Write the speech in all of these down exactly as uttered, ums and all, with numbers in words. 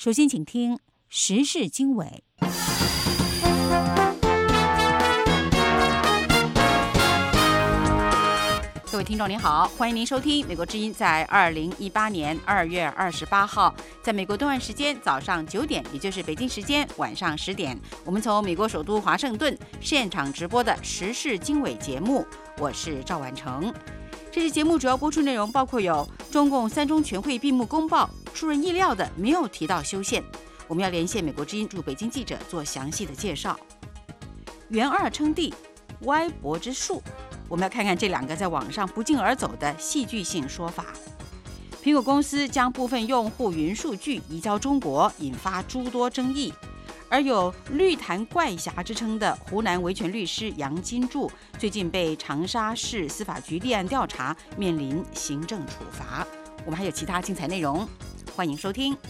首先，请听时事经纬。各位听众您好，欢迎您收听美国之音在二零一八年二月二十八号，在美国东岸时间早上九点，也就是北京时间晚上十点，我们从美国首都华盛顿现场直播的时事经纬节目，我是赵婉成。这期节目主要播出内容包括有中共三中全会闭幕公报，出人意料的没有提到修宪，我们要连线美国之音驻北京记者做详细的介绍。袁二称帝，歪脖之术。我们要看看这两个在网上不胫而走的戏剧性说法。苹果公司将部分用户云数据移交中国，引发诸多争议。而有绿坛怪侠之称的湖南维权律师杨金柱，最近被长沙市司法局立案调查，面临行政处罚。我们还有其他精彩内容，欢迎收听。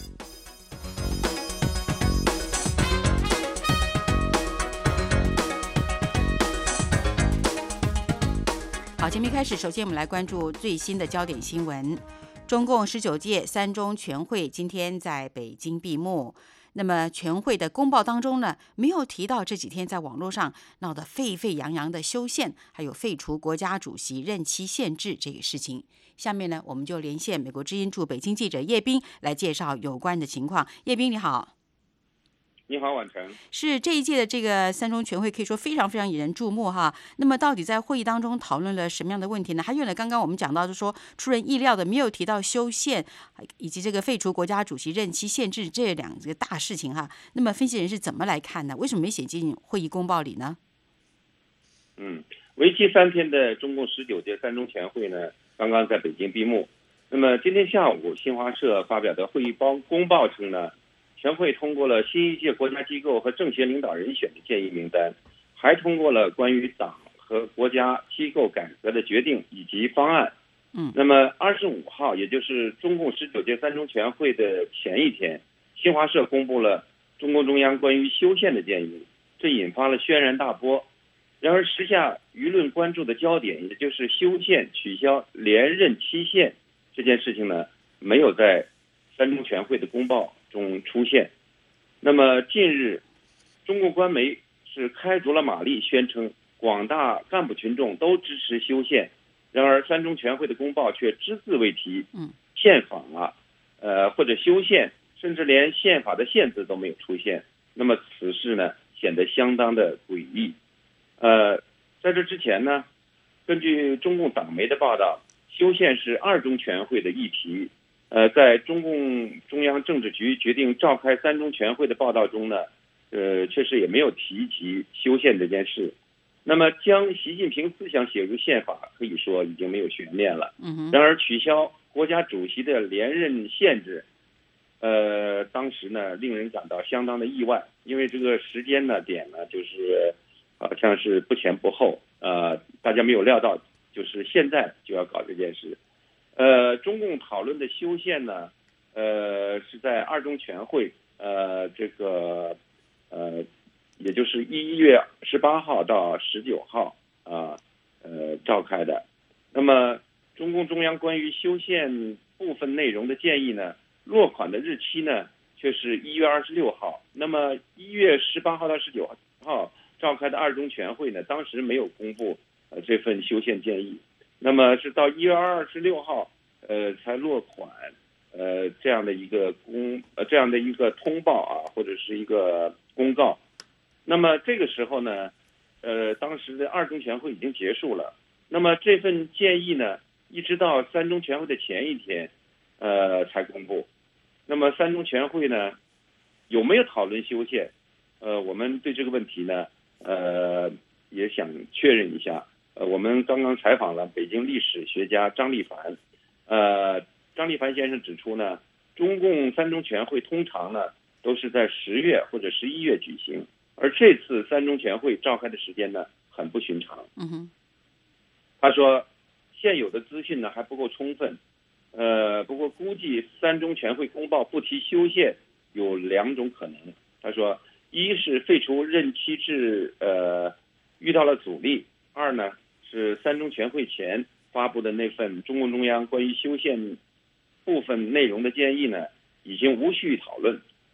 好，节目开始，首先我们来关注最新的焦点新闻。中共十九届三中全会今天在北京闭幕。那么全会的公报当中呢，没有提到这几天在网络上闹得沸沸扬扬的修宪，还有废除国家主席任期限制这个事情。下面呢，我们就连线美国之音驻北京记者叶斌来介绍有关的情况。叶斌你好。 你好，婉成。 是这一届的这个三中全会可以说非常非常引人注目哈。那么到底在会议当中讨论了什么样的问题呢？还有呢，刚刚我们讲到就是说出人意料的没有提到修宪以及这个废除国家主席任期限制这两个大事情哈。那么分析人是怎么来看呢？为什么没写进会议公报里呢？ 嗯，为期三天的中共十九届三中全会呢，刚刚在北京闭幕。那么今天下午，新华社发表的会议报公报称呢，全会通过了新一届国家机构和政协领导人选的建议名单，还通过了关于党和国家机构改革的决定以及方案。 嗯， 那么二十五号，也就是中共十九届三中全会的前一天，新华社公布了中共中央关于修宪的建议，这引发了轩然大波。然而时下舆论关注的焦点，也就是修宪取消连任期限这件事情呢，没有在三中全会的公报中出现。那么近日，中共官媒是开足了马力宣称广大干部群众都支持修宪，然而三中全会的公报却只字未提宪法啊，呃或者修宪，甚至连宪法的宪字都没有出现。那么此事呢，显得相当的诡异。呃，在这之前呢，根据中共党媒的报道，修宪是二中全会的议题。呃，在中共中央政治局决定召开三中全会的报道中呢，呃，确实也没有提及修宪这件事。那么，将习近平思想写入宪法，可以说已经没有悬念了。 嗯， 然而，取消国家主席的连任限制，呃，当时呢，令人感到相当的意外，因为这个时间呢点呢，就是好像是不前不后，呃，大家没有料到，就是现在就要搞这件事。呃，中共讨论的修宪呢，呃，是在二中全会，呃，这个，呃，也就是一月十八号到十九号啊，呃，召开的。那么，中共中央关于修宪部分内容的建议呢，落款的日期呢，却是一月二十六号。那么，一月十八号到十九号召开的二中全会呢，当时没有公布呃这份修宪建议。那么是到一月二十六号，呃，才落款，呃，这样的一个公，呃，这样的一个通报啊，或者是一个公告。那么这个时候呢，呃，当时的二中全会已经结束了。那么这份建议呢，一直到三中全会的前一天，呃，才公布。那么三中全会呢，有没有讨论修宪？呃，我们对这个问题呢，呃，也想确认一下。呃，我们刚刚采访了北京历史学家张立凡，呃，张立凡先生指出呢，中共三中全会通常呢都是在十月或者十一月举行，而这次三中全会召开的时间呢很不寻常。 嗯哼， 他说，现有的资讯呢还不够充分，呃，不过估计三中全会公报不提修宪有两种可能。他说，一是废除任期制，呃，遇到了阻力；二呢，是三中全会前发布的那份中共中央关于修宪部分内容的建议呢，已经无需讨论，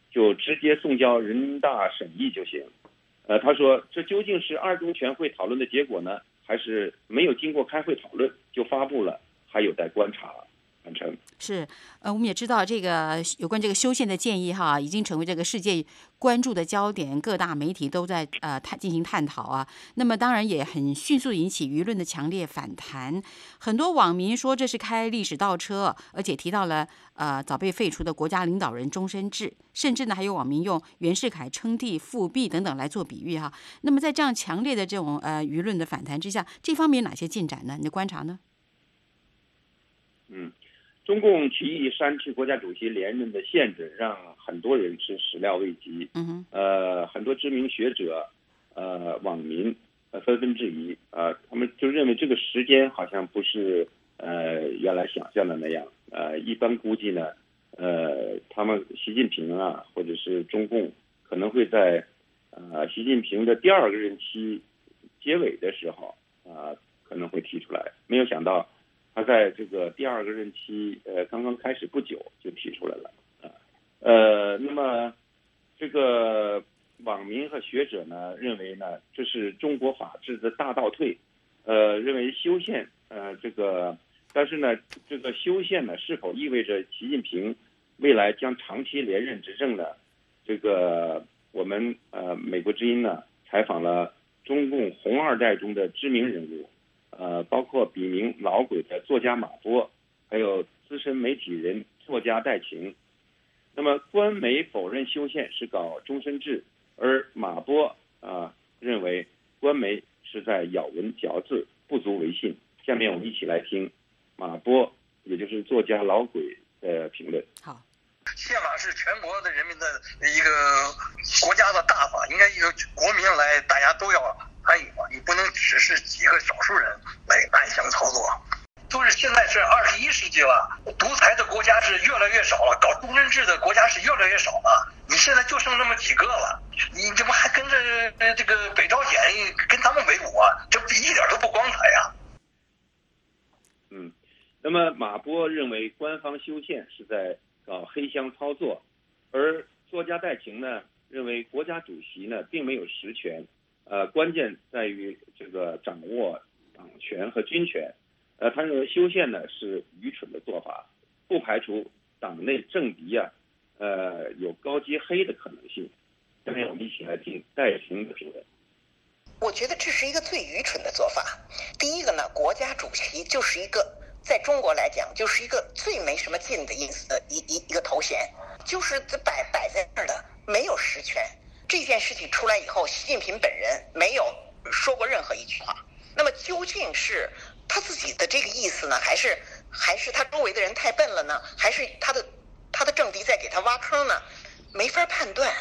就直接送交人大审议就行。呃，他说这究竟是二中全会讨论的结果呢，还是没有经过开会讨论就发布了，还有待观察。完成是，呃，我们也知道这个有关这个修宪的建议哈，已经成为这个世界关注的焦点，各大媒体都在呃探进行探讨啊。那么当然也很迅速引起舆论的强烈反弹，很多网民说这是开历史倒车，而且提到了呃早被废除的国家领导人终身制，甚至呢还有网民用袁世凯称帝复辟等等来做比喻哈。那么在这样强烈的这种呃舆论的反弹之下，这方面有哪些进展呢？你的观察呢？ 嗯。中共提议删去国家主席连任的限制，让很多人是始料未及。 嗯呃，很多知名学者、呃网民呃纷纷质疑，呃，他们就认为这个时间好像不是呃原来想象的那样。呃，一般估计呢，呃，他们习近平啊，或者是中共可能会在呃习近平的第二个任期结尾的时候啊、呃，可能会提出来。没有想到。他在这个第二个任期，呃，刚刚开始不久就提出来了，啊，呃，那么这个网民和学者呢认为呢，这是中国法治的大倒退，呃，认为修宪，呃，这个，但是呢，这个修宪呢，是否意味着习近平未来将长期连任执政呢？这个我们呃，美国之音呢采访了中共红二代中的知名人物。呃，包括笔名老鬼的作家马波，还有资深媒体人作家戴晴。那么，官媒否认修宪是搞终身制，而马波啊、呃、认为官媒是在咬文嚼字，不足为信。下面我们一起来听马波，也就是作家老鬼的评论。 好， 宪法是全国的人民的一个国家的大法，应该由国民来，大家都要参与嘛，你不能只是几个少数人来暗箱操作。就是现在是二十一世纪了，独裁的国家是越来越少了，搞终身制的国家是越来越少了。你现在就剩那么几个了，你怎么还跟着这个北朝鲜跟他们为伍啊？这一点都不光彩呀。 嗯，那么马波认为官方修宪是在搞黑箱操作，而作家戴晴呢认为国家主席呢并没有实权。呃，关键在于这个掌握党权和军权。呃，他认为修宪呢是愚蠢的做法，不排除党内政敌啊，呃，有高阶黑的可能性。下面我们一起来听戴晴的评论。 我觉得这是一个最愚蠢的做法。第一个呢，国家主席就是一个在中国来讲就是一个最没什么劲的意思的一一一个头衔，就是摆摆在那儿的，没有实权。这件事情出来以后，习近平本人没有说过任何一句话。那么究竟是他自己的这个意思呢，还是还是他周围的人太笨了呢，还是他的他的政敌在给他挖坑呢？没法判断。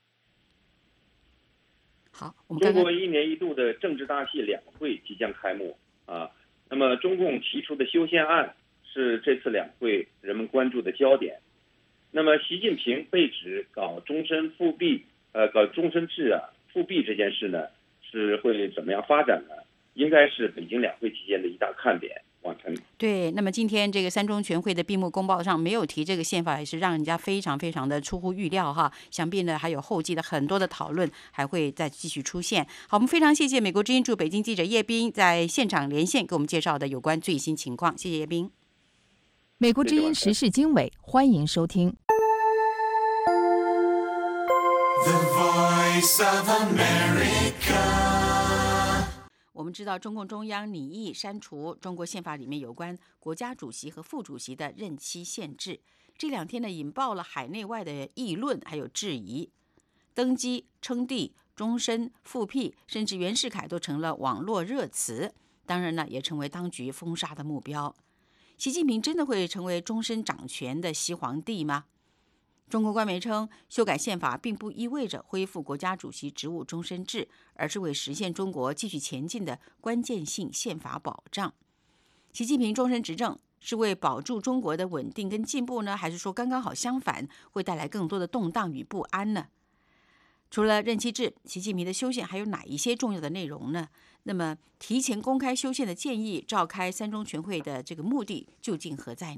好，我们刚刚中国一年一度的政治大戏两会即将开幕啊。那么中共提出的修宪案是这次两会人们关注的焦点。那么习近平被指搞终身复辟。呃，搞终身制啊，复辟这件事呢，是会怎么样发展呢？应该是北京两会期间的一大看点。往成对，那么今天这个三中全会的闭幕公报上没有提这个宪法，也是让人家非常非常的出乎预料哈。想必呢还有后继的很多的讨论还会再继续出现。好，我们非常谢谢美国之音驻北京记者叶斌在现场连线给我们介绍的有关最新情况，谢谢叶斌。 美国之音时事经纬，欢迎收听。 The Voice of America。 我们知道中共中央拟议删除中国宪法里面有关国家主席和副主席的任期限制，这两天呢引爆了海内外的议论还有质疑。登基、称帝、终身、复辟，甚至袁世凯都成了网络热词，当然呢也成为当局封杀的目标。习近平真的会成为终身掌权的西皇帝吗？中国官媒称，修改宪法并不意味着恢复国家主席职务终身制，而是为实现中国继续前进的关键性宪法保障。习近平终身执政是为保住中国的稳定跟进步呢，还是说刚刚好相反，会带来更多的动荡与不安呢？除了任期制，习近平的修宪还有哪一些重要的内容呢？那么提前公开修宪的建议，召开三中全会的这个目的究竟何在呢？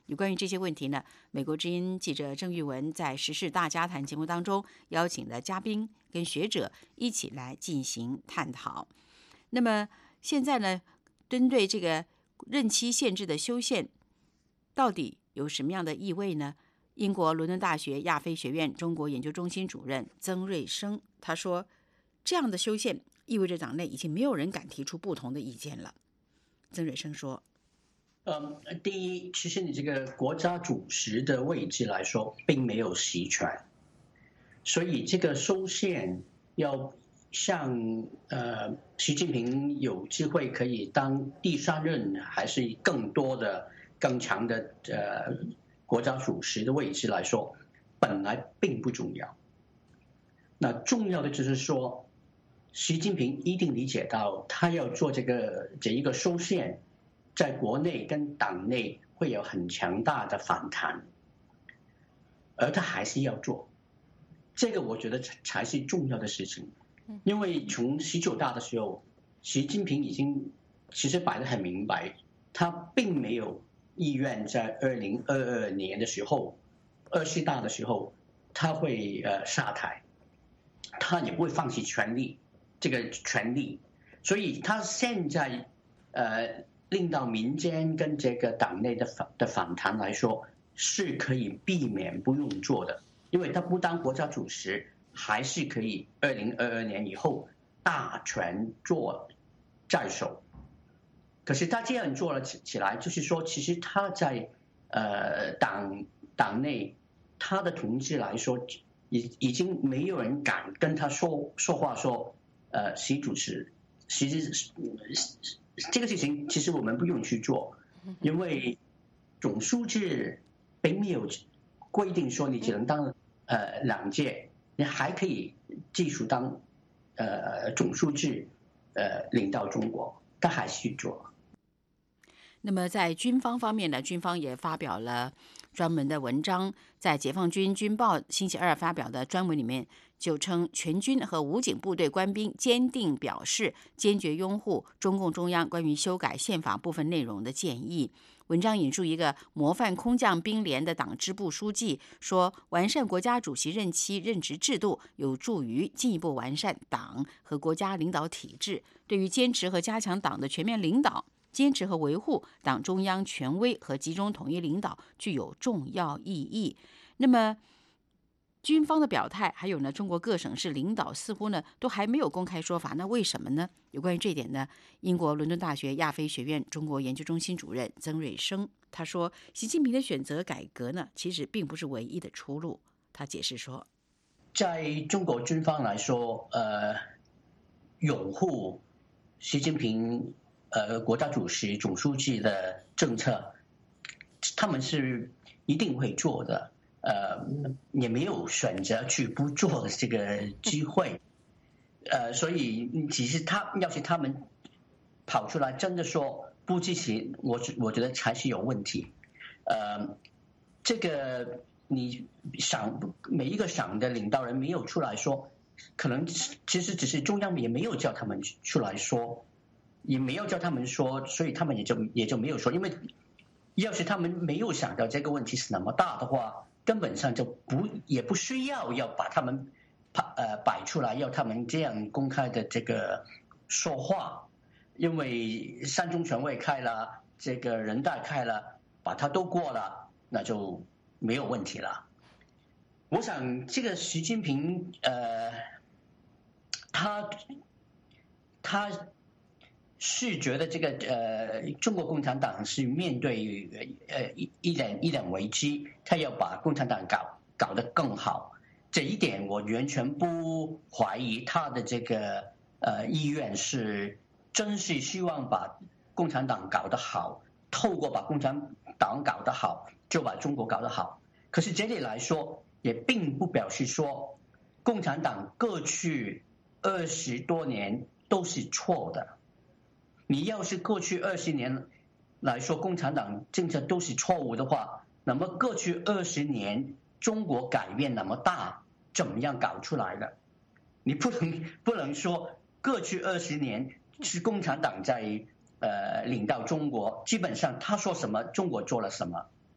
有关于这些问题呢，美国之音记者郑玉文在时事大家谈节目当中邀请了嘉宾跟学者一起来进行探讨。那么现在呢，针对这个任期限制的修宪，到底有什么样的意味呢？英国伦敦大学亚非学院中国研究中心主任曾瑞生他说，这样的修宪意味着党内已经没有人敢提出不同的意见了。曾瑞生说， 嗯，第一，其实你这个国家主席的位置来说，并没有实权，所以这个修宪要像呃习近平有机会可以当第三任，还是更多的更强的呃国家主席的位置来说，本来并不重要。那重要的就是说，习近平一定理解到，他要做这个这一个修宪，在国内跟党内会有很强大的反弹，而他还是要做。这个我觉得才是重要的事情，因为从十九大的时候，习近平已经其实摆得很明白，他并没有意愿在二零二二年的时候，二十大的时候，他会呃下台，他也不会放弃权力这个权利，所以他现在呃令到民间跟这个党内的反的反弹来说，是可以避免不用做的，因为他不当国家主席，还是可以二零二二年以后大权做在手。可是他这样做了起来，就是说，其实他在呃党党内，他的同志来说，已已经没有人敢跟他说说话说，呃，习主席，其实这个事情其实我们不用去做，因为总书记并没有规定说你只能当呃两届，你还可以继续当呃总书记，呃领导中国，他还是去做。 那么在军方方面呢，军方也发表了专门的文章，在解放军军报星期二发表的专文里面就称，全军和武警部队官兵坚定表示坚决拥护中共中央关于修改宪法部分内容的建议。文章引述一个模范空降兵连的党支部书记说，完善国家主席任期任职制度有助于进一步完善党和国家领导体制，对于坚持和加强党的全面领导，坚持和维护党中央权威和集中统一领导具有重要意义。那么军方的表态，还有呢，中国各省市领导似乎呢都还没有公开说法，那为什么呢？有关于这一点呢，英国伦敦大学亚非学院中国研究中心主任曾瑞生他说，习近平的选择改革呢，其实并不是唯一的出路。他解释说， 在中国军方来说，呃，拥护习近平呃国家主席、总书记的政策，他们是一定会做的。呃，也没有选择去不做的这个机会，呃，所以其实他要是他们跑出来真的说不支持，我我觉得还是有问题。呃，这个你省每一个省的领导人没有出来说，可能其实只是中央也没有叫他们出来说，也没有叫他们说，所以他们也就也就没有说，因为要是他们没有想到这个问题是那么大的话，根本上就不也不需要要把他们呃摆出来，要他们这样公开的这个说话，因为三中全会开了，这个人大开了，把它都过了，那就没有问题了。我想这个习近平呃，他他是觉得这个呃，中国共产党是面对呃一一点一点危机，他要把共产党搞搞得更好，这一点我完全不怀疑他的这个呃意愿是真是希望把共产党搞得好，透过把共产党搞得好，就把中国搞得好。可是这里来说，也并不表示说共产党过去二十多年都是错的。你要是过去二十年来说共产党政策都是错误的话，那么过去二十年中国改变那么大，怎么样搞出来的？你不能不能说过去二十年是共产党在呃领导中国，基本上他说什么中国做了什么，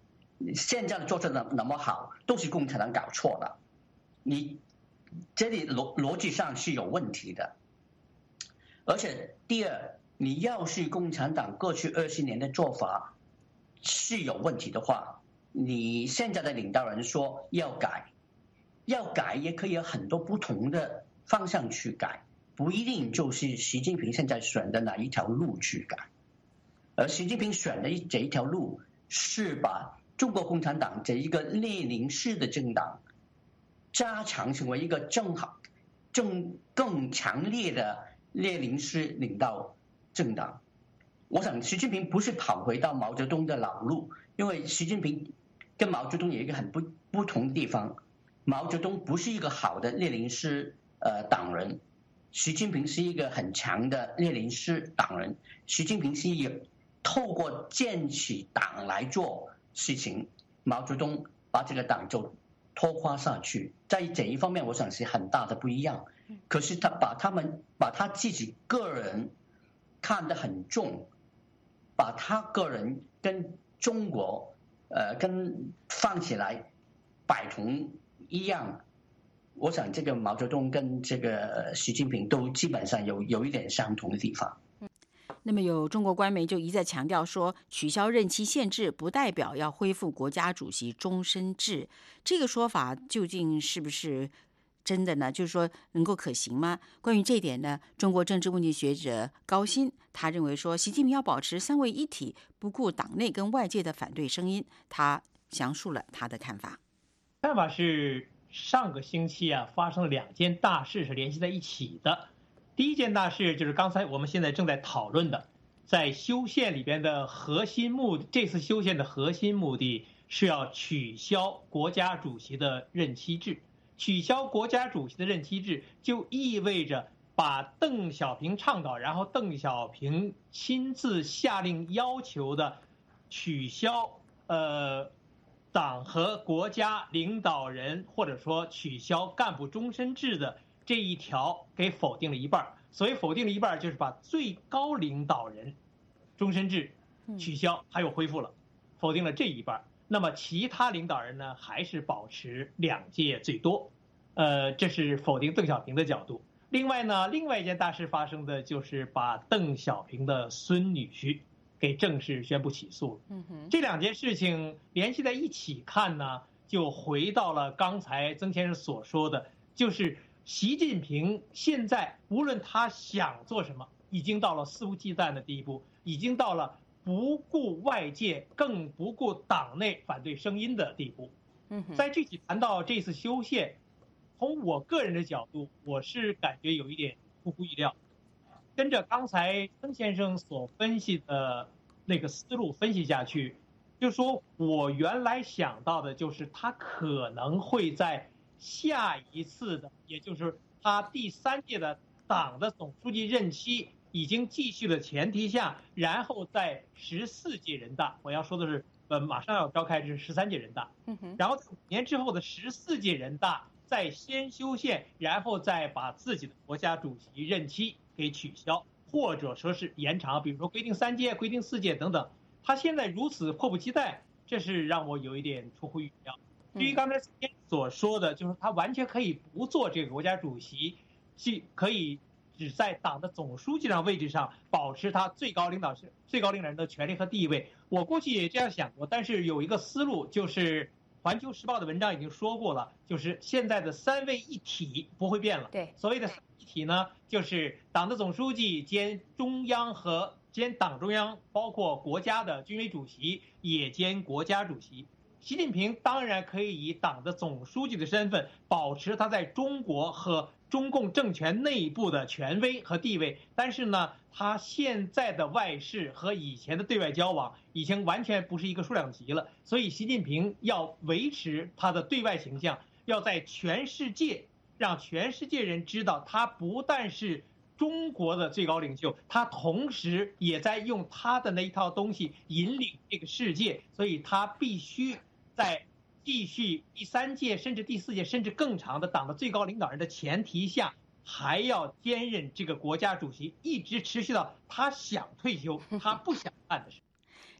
现在做的那那么好，都是共产党搞错了。你这里逻逻辑上是有问题的。而且第二，你要是共产党过去二十年的做法是有问题的话，你现在的领导人说要改，要改也可以有很多不同的方向去改，不一定就是习近平现在选的哪一条路去改。而习近平选的这一条路是把中国共产党这一个列宁式的政党加强成为一个正好、更更强烈的列宁式领导政党。我想习近平不是跑回到毛泽东的老路，因为习近平跟毛泽东有一个很不不同的地方。毛泽东不是一个好的列宁式呃党人，习近平是一个很强的列宁式党人。习近平是一个透过建起党来做事情，毛泽东把这个党就拖垮下去，在这一方面我想是很大的不一样。可是他把他们把他自己个人看得很重，把他个人跟中国呃跟放起来摆同一样，我想这个毛泽东跟这个习近平都基本上有有一点相同的地方。 那么有中国官媒就一再强调说，取消任期限制不代表要恢复国家主席终身制，这个说法究竟是不是真的呢？就是说能够可行吗？关于这一点呢，中国政治问题学者高鑫他认为说，习近平要保持三位一体，不顾党内跟外界的反对声音。他详述了他的看法。 看法是上个星期啊发生了两件大事是联系在一起的。第一件大事就是刚才我们现在正在讨论的，在修宪里边的核心目的，这次修宪的核心目的是要取消国家主席的任期制。取消国家主席的任期制，就意味着把邓小平倡导，然后邓小平亲自下令要求的取消呃党和国家领导人或者说取消干部终身制的这一条给否定了一半。所以否定了一半，就是把最高领导人终身制取消还有恢复了，否定了这一半。那么其他领导人呢，还是保持两届最多，呃，这是否定邓小平的角度。另外呢，另外一件大事发生的就是把邓小平的孙女婿给正式宣布起诉了。嗯哼，这两件事情联系在一起看呢，就回到了刚才曾先生所说的，就是习近平现在无论他想做什么，已经到了肆无忌惮的地步，已经到了不顾外界更不顾党内反对声音的地步。在具体谈到这次修宪，从我个人的角度，我是感觉有一点出乎意料。跟着刚才曾先生所分析的那个思路分析下去，就说我原来想到的就是他可能会在下一次的，也就是他第三届的党的总书记任期已经继续的前提下，然后在十四届人大，我要说的是，呃，马上要召开这是十三届人大，然后五年之后的十四届人大再先修宪，然后再把自己的国家主席任期给取消，或者说是延长，比如说规定三届、规定四届等等。他现在如此迫不及待，这是让我有一点出乎意料。至于刚才所说的，就是他完全可以不做这个国家主席，既可以只在党的总书记上位置上保持他最高领导最高领导人的权利和地位。我过去也这样想过，但是有一个思路，就是《环球时报》的文章已经说过了，就是现在的三位一体不会变了。对，所谓的三位一体呢，就是党的总书记兼中央和兼党中央，包括国家的军委主席也兼国家主席。习近平当然可以以党的总书记的身份保持他在中国和中共政权内部的权威和地位，但是呢，他现在的外事和以前的对外交往已经完全不是一个数量级了，所以习近平要维持他的对外形象，要在全世界让全世界人知道，他不但是中国的最高领袖，他同时也在用他的那一套东西引领这个世界，所以他必须在继续第三届甚至第四届甚至更长的党的最高领导人的前提下，还要兼任这个国家主席，一直持续到他想退休，他不想干的事。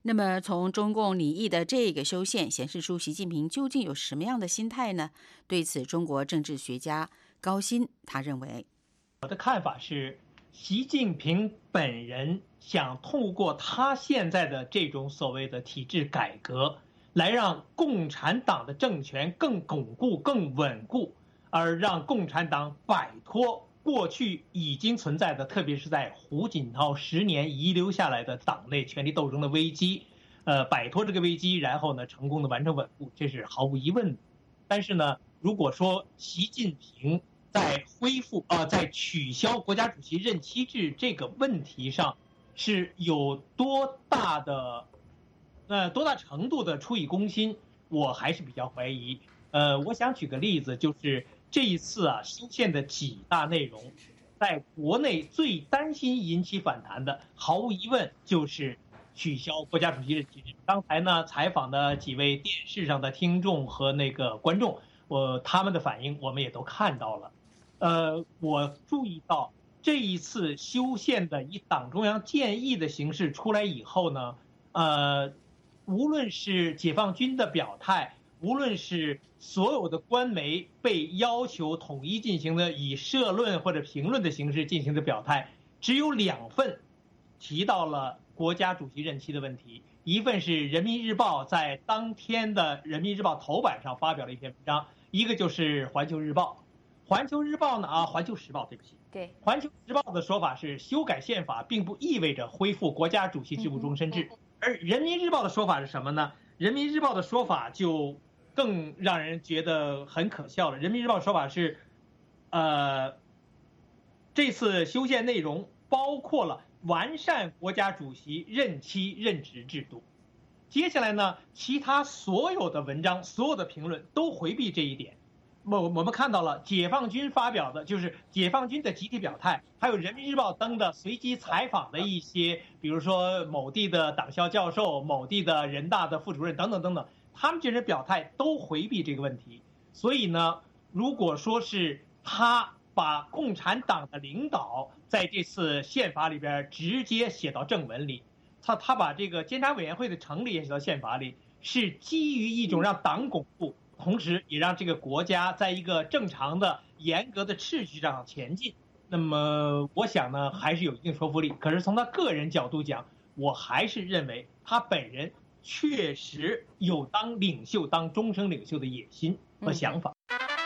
那么从中共拟议的这个修宪显示出习近平究竟有什么样的心态呢？对此，中国政治学家高鑫他认为， 我的看法是，习近平本人想透过他现在的这种所谓的体制改革，来让共产党的政权更巩固、更稳固，而让共产党摆脱过去已经存在的，特别是在胡锦涛十年遗留下来的党内权力斗争的危机，呃，摆脱这个危机，然后呢，成功的完成稳固，这是毫无疑问的。但是呢，如果说习近平在恢复啊、呃，在取消国家主席任期制这个问题上，是有多大的，呃，多大程度的出于公心，我还是比较怀疑。呃，我想举个例子，就是这一次啊修宪的几大内容，在国内最担心引起反弹的，毫无疑问就是取消国家主席任期制。刚才呢采访的几位电视上的听众和那个观众，我他们的反应我们也都看到了。呃，我注意到这一次修宪的以党中央建议的形式出来以后呢，呃，无论是解放军的表态，无论是所有的官媒被要求统一进行的以社论或者评论的形式进行的表态，只有两份提到了国家主席任期的问题。一份是人民日报在当天的人民日报头版上发表了一篇文章，一个就是环球日报。环球日报呢啊，环球时报，对不起， 对， 环球时报的说法是修改宪法并不意味着恢复国家主席职务终身制，而人民日报的说法是什么呢？人民日报的说法就更让人觉得很可笑了。人民日报说法是，呃，这次修宪内容包括了完善国家主席任期任职制度。接下来呢，其他所有的文章、所有的评论都回避这一点。我我们看到了解放军发表的，就是解放军的集体表态，还有人民日报登的随机采访的一些，比如说某地的党校教授、某地的人大的副主任等等等等。他们这些表态都回避这个问题，所以呢，如果说是他把共产党的领导在这次宪法里边直接写到正文里，他他把这个监察委员会的成立也写到宪法里，是基于一种让党巩固，同时也让这个国家在一个正常的、严格的秩序上前进。那么，我想呢，还是有一定说服力。可是从他个人角度讲，我还是认为他本人确实有当领袖、当终生领袖的野心和想法。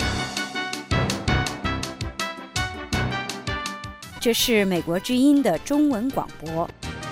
这是美国之音的中文广播。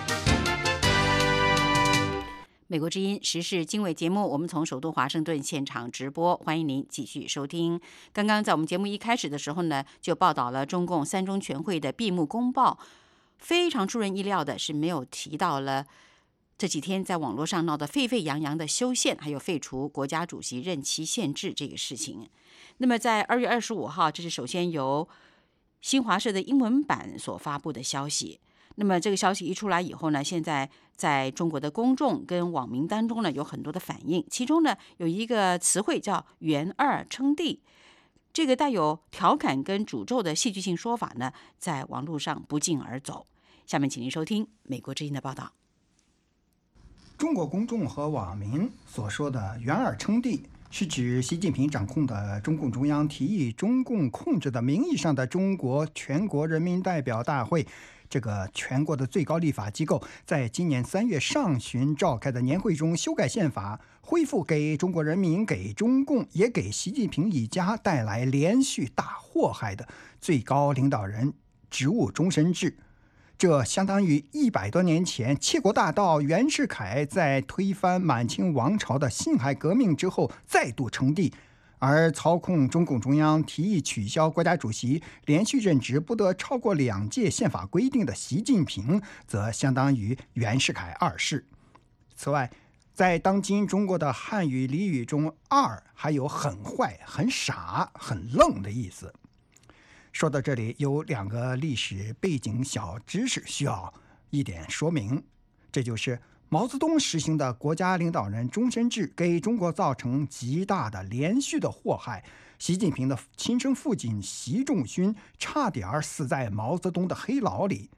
美国之音时事经纬节目，我们从首都华盛顿现场直播，欢迎您继续收听。刚刚在我们节目一开始的时候呢，就报道了中共三中全会的闭幕公报。非常出人意料的是，没有提到了这几天在网络上闹得沸沸扬扬的修宪，还有废除国家主席任期限制这个事情。那么在二月二十五号，这是首先由新华社的英文版所发布的消息。那么这个消息一出来以后呢，现在在中国的公众跟网民当中呢有很多的反应，其中呢有一个词汇叫元二称帝，这个带有调侃跟诅咒的戏剧性说法呢，在网络上不胫而走。下面请您收听美国之音的报道。 中国公众和网民所说的元二称帝，是指习近平掌控的中共中央提议中共控制的名义上的中国全国人民代表大会，这个全国的最高立法机构，在今年三月上旬召开的年会中修改宪法，恢复给中国人民、给中共也给习近平一家带来连续大祸害的最高领导人职务终身制。这相当于一百多年前窃国大盗袁世凯在推翻满清王朝的辛亥革命之后再度称帝，而操控中共中央提议取消国家主席连续任职不得超过两届宪法规定的习近平，则相当于袁世凯二世。此外，在当今中国的汉语俚语中，二还有很坏、很傻、很愣的意思。说到这里，有两个历史背景小知识需要一点说明，这就是毛泽东实行的国家领导人终身制给中国造成极大的连续的祸害。习近平的亲生父亲习仲勋差点死在毛泽东的黑牢里。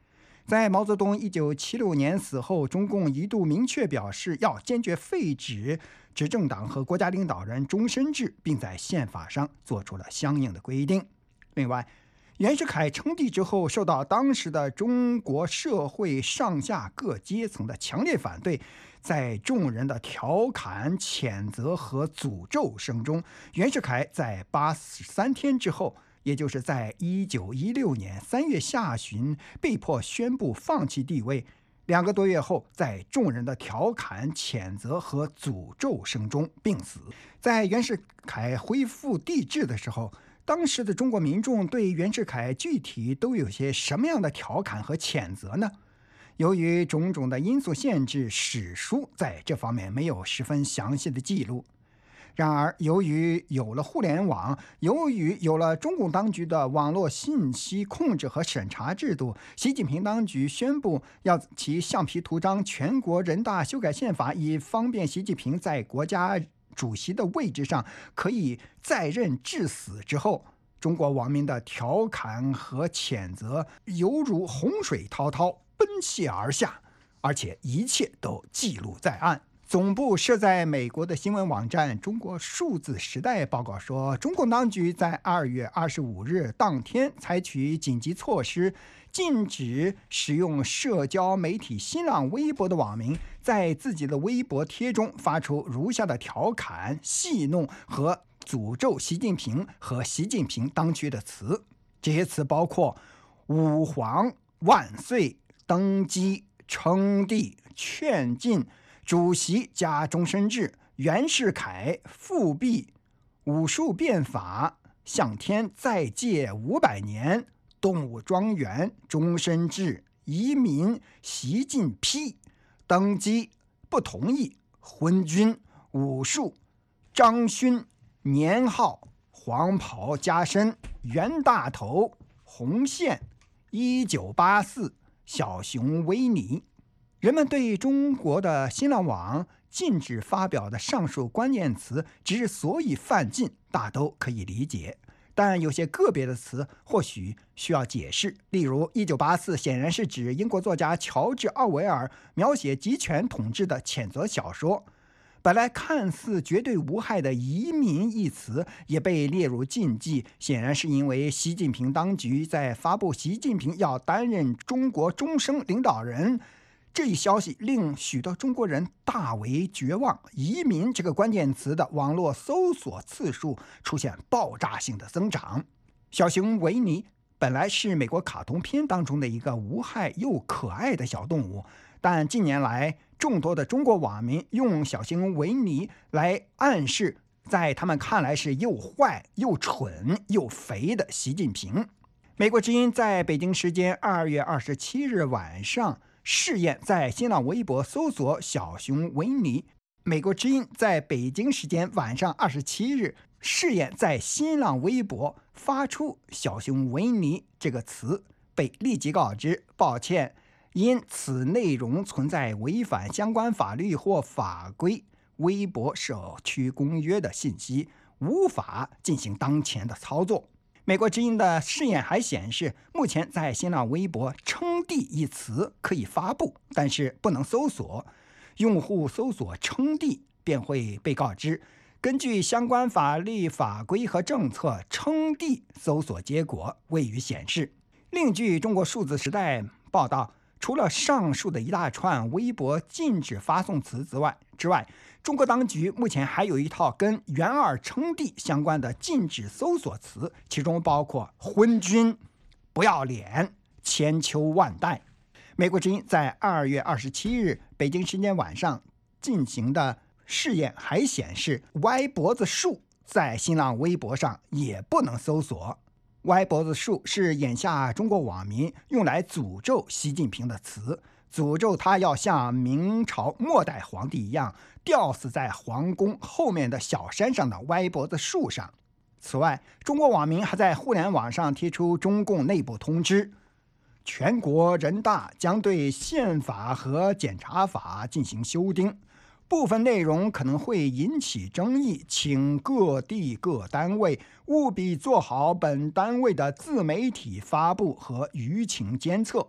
在毛泽东一九七六年死后，中共一度明确表示要坚决废止执政党和国家领导人终身制，并在宪法上做出了相应的规定。另外，袁世凯称帝之后，受到当时的中国社会上下各阶层的强烈反对，在众人的调侃、谴责和诅咒声中，袁世凯在八十三天之后，也就是在一九一六年三月下旬，被迫宣布放弃帝位。两个多月后，在众人的调侃、谴责和诅咒声中病死。在袁世凯恢复帝制的时候，当时的中国民众对袁世凯具体都有些什么样的调侃和谴责呢？由于种种的因素限制，史书在这方面没有十分详细的记录。然而，由于有了互联网，由于有了中共当局的网络信息控制和审查制度，习近平当局宣布要其橡皮图章全国人大修改宪法，以方便习近平在国家主席的位置上可以在任至死之后，中国网民的调侃和谴责犹如洪水滔滔奔泻而下，而且一切都记录在案。总部设在美国的新闻网站中国数字时代报告说，中共当局在二月二十五日当天采取紧急措施，禁止使用社交媒体新浪微博的网民在自己的微博贴中发出如下的调侃、戏弄和诅咒习近平和习近平当局的词。这些词包括吾皇万岁、登基、称帝、劝进、主席加终身制、袁世凯、复辟、武术变法、向天再借五百年、动物庄园、终身制、移民、习近批、登基、不同意、昏君、武术、张勋、年号、黄袍加身、袁大头、红线、一九八四、小熊维尼。人们对中国的新浪网禁止发表的上述关键词之所以犯禁，大都可以理解，但有些个别的词或许需要解释。例如一九八四显然是指英国作家乔治·奥维尔描写集权统治的谴责小说，本来看似绝对无害的移民一词也被列入禁忌，显然是因为习近平当局在发布习近平要担任中国终身领导人这一消息，令许多中国人大为绝望。移民这个关键词的网络搜索次数出现爆炸性的增长。小熊维尼本来是美国卡通片当中的一个无害又可爱的小动物，但近年来众多的中国网民用小熊维尼来暗示在他们看来是又坏又蠢又肥的习近平。美国之音在北京时间二月二十七日晚上试验在新浪微博搜索小熊维尼。美国之音在北京时间晚上二十七日试验在新浪微博发出小熊维尼这个词，被立即告知抱歉，因此内容存在违反相关法律或法规、微博社区公约的信息，无法进行当前的操作。美国之音的试验还显示，目前在新浪微博称帝一词可以发布，但是不能搜索。用户搜索称帝便会被告知，根据相关法律法规和政策，称帝搜索结果未予显示。另据中国数字时代报道，除了上述的一大串微博禁止发送词之外之外中国当局目前还有一套跟袁二称帝相关的禁止搜索词，其中包括昏君、不要脸、千秋万代。美国之音在二月二十七日北京时间晚上进行的试验还显示，歪脖子树在新浪微博上也不能搜索。歪脖子树是眼下中国网民用来诅咒习近平的词，诅咒他要像明朝末代皇帝一样吊死在皇宫后面的小山上的歪脖子树上。此外，中国网民还在互联网上贴出中共内部通知，全国人大将对宪法和检察法进行修订，部分内容可能会引起争议，请各地各单位务必做好本单位的自媒体发布和舆情监测，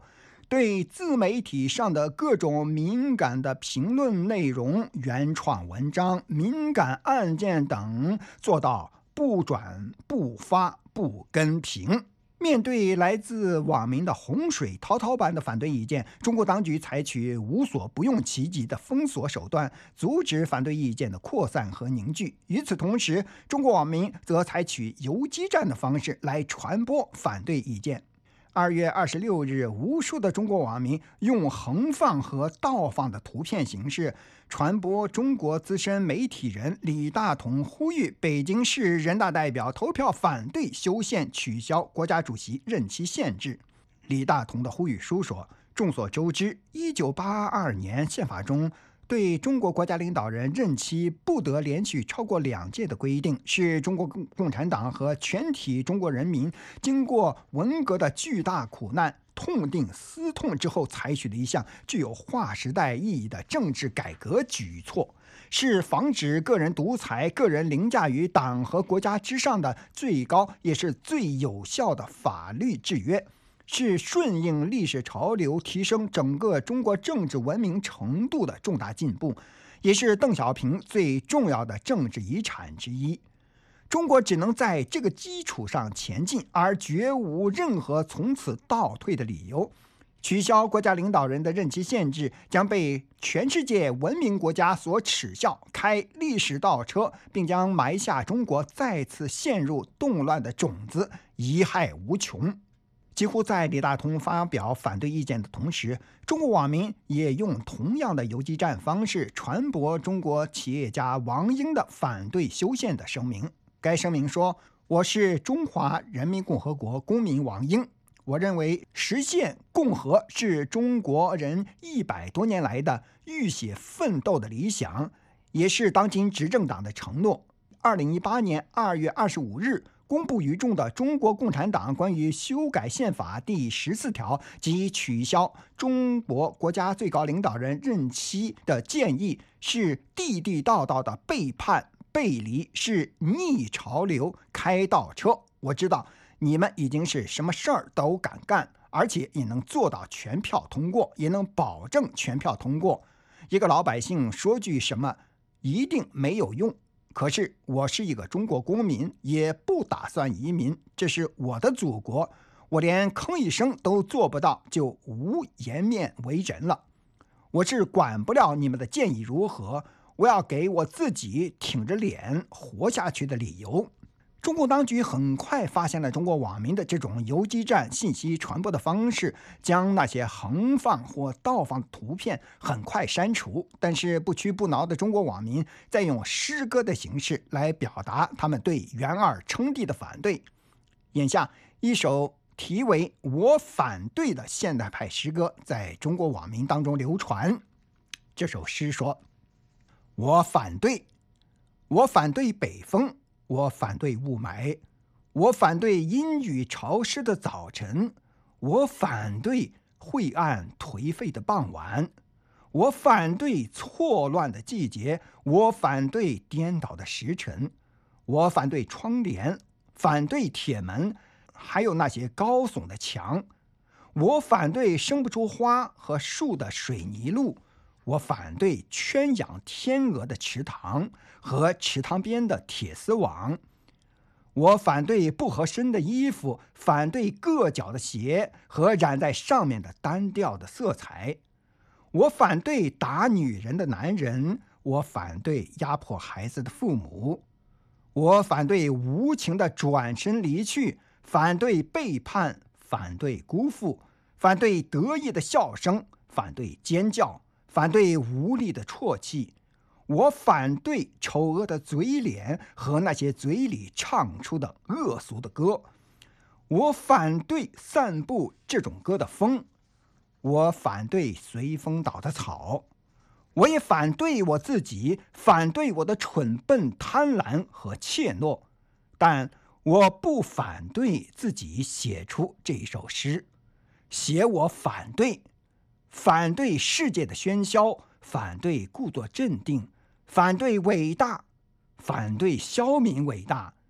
对自媒体上的各种敏感的评论内容、原创文章、敏感案件等做到不转、不发、不跟评。面对来自网民的洪水滔滔般的反对意见，中国当局采取无所不用其极的封锁手段，阻止反对意见的扩散和凝聚。与此同时，中国网民则采取游击战的方式来传播反对意见。二月二十六日，无数的中国网民用横放和倒放的图片形式传播中国资深媒体人李大同呼吁北京市人大代表投票反对修宪取消国家主席任期限制。李大同的呼吁书说，众所周知，一九八二年宪法中对中国国家领导人任期不得连续超过两届的规定，是中国共产党和全体中国人民经过文革的巨大苦难痛定思痛之后采取的一项具有划时代意义的政治改革举措，是防止个人独裁、个人凌驾于党和国家之上的最高也是最有效的法律制约，是顺应历史潮流、提升整个中国政治文明程度的重大进步，也是邓小平最重要的政治遗产之一。中国只能在这个基础上前进，而绝无任何从此倒退的理由。取消国家领导人的任期限制将被全世界文明国家所耻笑，开历史倒车，并将埋下中国再次陷入动乱的种子，贻害无穷。几乎在李大同发表反对意见的同时，中国网民也用同样的游击战方式传播中国企业家王英的反对修宪的声明。该声明说，我是中华人民共和国公民王英，我认为实现共和是中国人一百多年来的浴血奋斗的理想，也是当今执政党的承诺。二零一八年二月二十五日公布于众的中国共产党关于修改宪法第十四条及取消中国国家最高领导人任期的建议，是地地道道的背叛背离，是逆潮流开倒车。我知道你们已经是什么事儿都敢干，而且也能做到全票通过，也能保证全票通过。一个老百姓说句什么一定没有用，可是我是一个中国公民，也不打算移民，这是我的祖国，我连吭一声都做不到，就无颜面为人了。我是管不了你们的建议如何，我要给我自己挺着脸活下去的理由。中共当局很快发现了中国网民的这种游击战信息传播的方式，将那些横放或倒放的图片很快删除。但是不屈不挠的中国网民在用诗歌的形式来表达他们对元二称帝的反对。眼下，一首题为《我反对》的现代派诗歌在中国网民当中流传。这首诗说，我反对，我反对北风，我反对雾霾，我反对阴雨潮湿的早晨，我反对晦暗颓废的傍晚，我反对错乱的季节，我反对颠倒的时辰，我反对窗帘，反对铁门，还有那些高耸的墙，我反对生不出花和树的水泥路，我反对圈养天鹅的池塘和池塘边的铁丝网，我反对不合身的衣服，反对硌脚的鞋和染在上面的单调的色彩，我反对打女人的男人，我反对压迫孩子的父母，我反对无情的转身离去，反对背叛，反对辜负，反对得意的笑声，反对尖叫，反对无力的啜泣，我反对丑恶的嘴脸和那些嘴里唱出的恶俗的歌，我反对散布这种歌的风，我反对随风倒的草，我也反对我自己，反对我的蠢笨、贪婪和怯懦，但我不反对自己写出这一首诗，写我反对，反对世界的喧嚣，反对故作镇定，反对伟大，反对消泯伟大，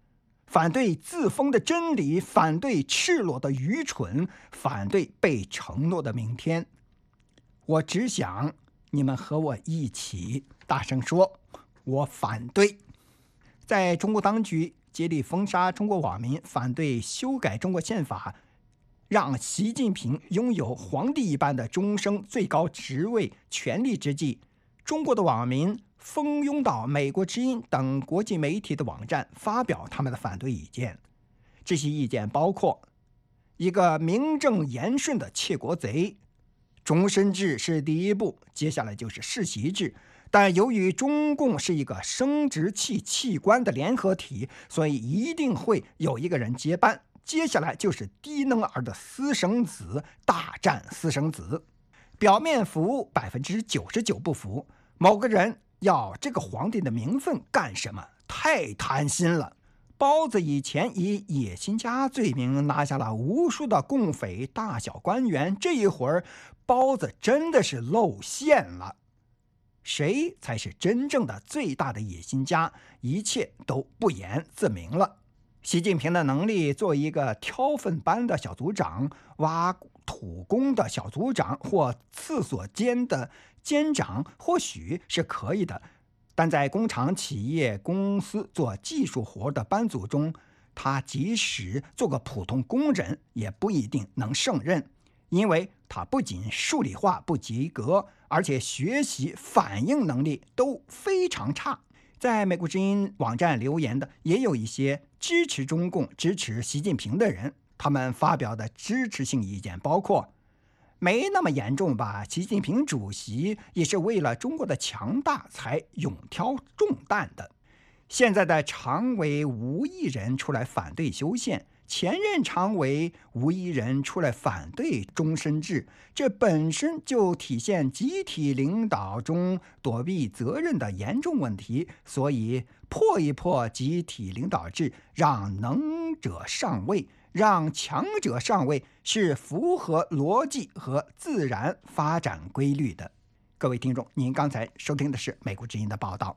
反对自封的真理，反对赤裸的愚蠢，反对被承诺的明天。我只想你们和我一起大声说，我反对。在中国当局竭力封杀中国网民，反对修改中国宪法，让习近平拥有皇帝一般的终生最高职位权力之际，中国的网民蜂拥到美国之音等国际媒体的网站发表他们的反对意见。这些意见包括一个名正言顺的窃国贼，终身制是第一步，接下来就是世袭制，但由于中共是一个生殖器器官的联合体，所以一定会有一个人接班，接下来就是低能儿的私生子大战私生子。表面服百分之九十九不服，某个人要这个皇帝的名分干什么？太贪心了。包子以前以野心家罪名拿下了无数的共匪大小官员，这一会儿包子真的是露馅了。谁才是真正的最大的野心家？一切都不言自明了。习近平的能力做一个挑粪班的小组长、挖土工的小组长或厕所间的监长或许是可以的，但在工厂、企业、公司做技术活的班组中，他即使做个普通工人也不一定能胜任，因为他不仅数理化不及格，而且学习反应能力都非常差。在美国之音网站留言的也有一些支持中共、支持习近平的人，他们发表的支持性意见包括：没那么严重吧，习近平主席也是为了中国的强大才勇挑重担的。现在的常委无一人出来反对修宪，前任常委无一人出来反对终身制，这本身就体现集体领导中躲避责任的严重问题。所以破一破集体领导制，让能者上位，让强者上位，是符合逻辑和自然发展规律的。各位听众，您刚才收听的是美国之音的报道。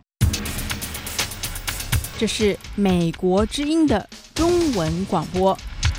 这是美国之音的中文广播。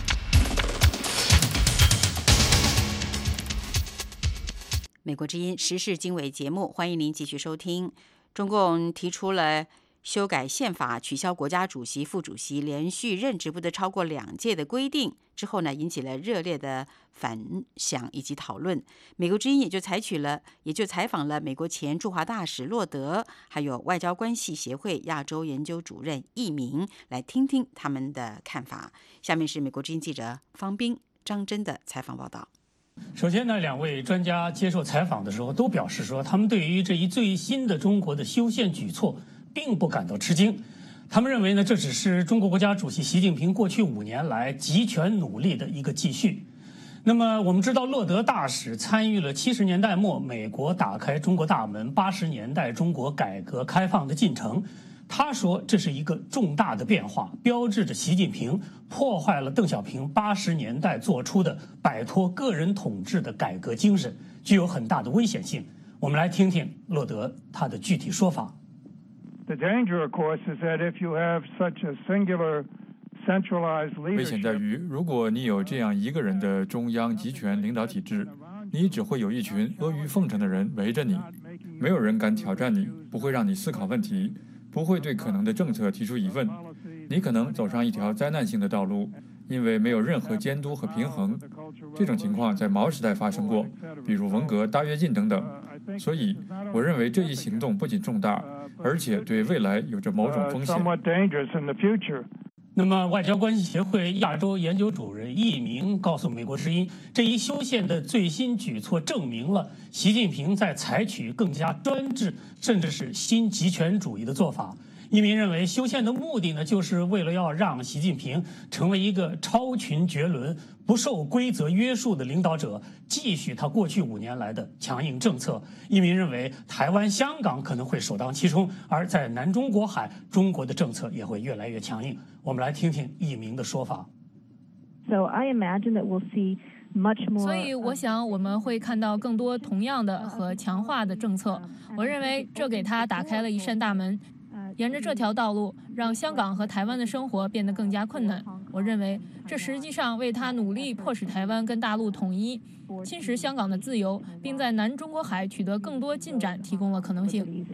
美国之音时事经纬节目，欢迎您继续收听。中共提出了修改宪法、取消国家主席、副主席连续任职不得超过两届的规定之后呢，引起了热烈的反响以及讨论。美国之音也就采取了，也就采访了美国前驻华大使洛德，还有外交关系协会亚洲研究主任易明，来听听他们的看法。下面是美国之音记者方斌、张真的采访报道。 首先呢，两位专家接受采访的时候都表示说，他们对于这一最新的中国的修宪举措并不感到吃惊。他们认为呢，这只是中国国家主席习近平过去五年来集权努力的一个继续。那么我们知道，洛德大使参与了七十年代末美国打开中国大门、八十年代中国改革开放的进程。他说，这是一个重大的变化，标志着习近平破坏了邓小平八十年代做出的摆脱个人统治的改革精神，具有很大的危险性。我们来听听洛德他的具体说法。 The danger, of course, is that if you have such a singular centralized leadership, 危险在于，如果你有这样一个人的中央集权领导体制，你只会有一群阿谀奉承的人围着你，没有人敢挑战你，不会让你思考问题，不会对可能的政策提出疑问。你可能走上一条灾难性的道路，因为没有任何监督和平衡。这种情况在毛时代发生过，比如文革、大跃进等等。所以，我认为这一行动不仅重大，而且对未来有着某种风险。 那么，外交关系协会亚洲研究主任易明告诉美国之音，这一修宪的最新举措证明了习近平在采取更加专制，甚至是新集权主义的做法。易明认为，修宪的目的呢，就是为了要让习近平成为一个超群绝伦、不受规则约束的领导者，继续他过去五年来的强硬政策。易明认为，台湾、香港可能会首当其冲，而在南中国海，中国的政策也会越来越强硬。我们来听听易明的说法。 So I imagine that we'll see much more. 所以我想我们会看到更多同样的和强化的政策。我认为这给他打开了一扇大门。 沿着这条道路，让香港和台湾的生活变得更加困难。我认为，这实际上为他努力迫使台湾跟大陆统一、侵蚀香港的自由，并在南中国海取得更多进展提供了可能性。